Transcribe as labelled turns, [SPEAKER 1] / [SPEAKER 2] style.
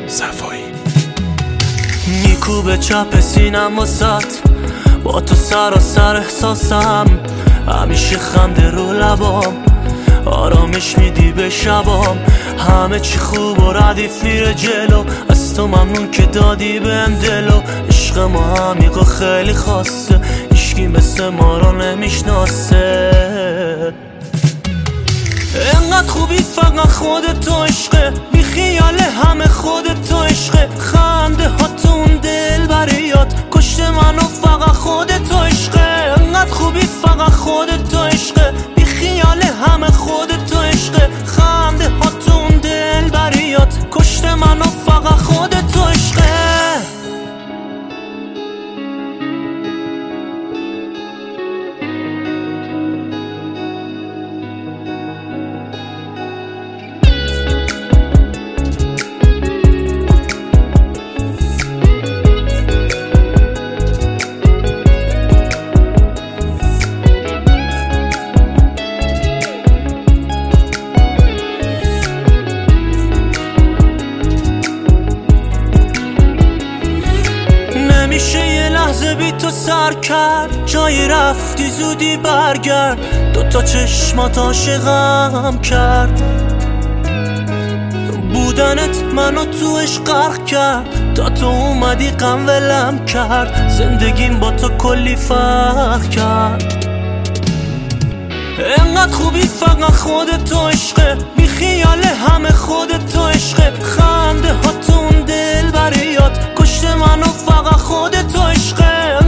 [SPEAKER 1] صفایی میکوبه چپ سینم واسط، با تو سراسر احساسم، همیشه خنده رو لبام، آرامش میدی به شبام، همه چی خوب و ردیف میره جلو، از تو ممنون که دادی بهم دلو، عشق ما عمیق و خیلی خاصه، هیچکی مثل ما رو نمیشناسه، انقدر خوبی فقط خودت تو عشقه، بی خیال همه خودت تو عشقه، خنده ها تو اون دل بریات کشته منو فقط خودت تو عشقه، انقدر خوبی فقط خودت تو عشقه، بی خیال همه خودت تو عشقه، خنده ها تو اون دل بریات کشته منو فقط خودت تو عشقه. نمیشه یه لحظه بی تو سر کرد، جایی رفتی زودی برگرد، دوتا چشمات عاشقم کرد، بودنت منو تو عشق غرق کرد، تا تو اومدی غم ولم کرد، زندگیم با تو کلی فرق کرد، انقدر خوبی فقط خودت تو عشقه، بی خیال همه خودت تو عشقه، خنده ها تو اون دل بریات کشته منو فقط خودت تو عشقه،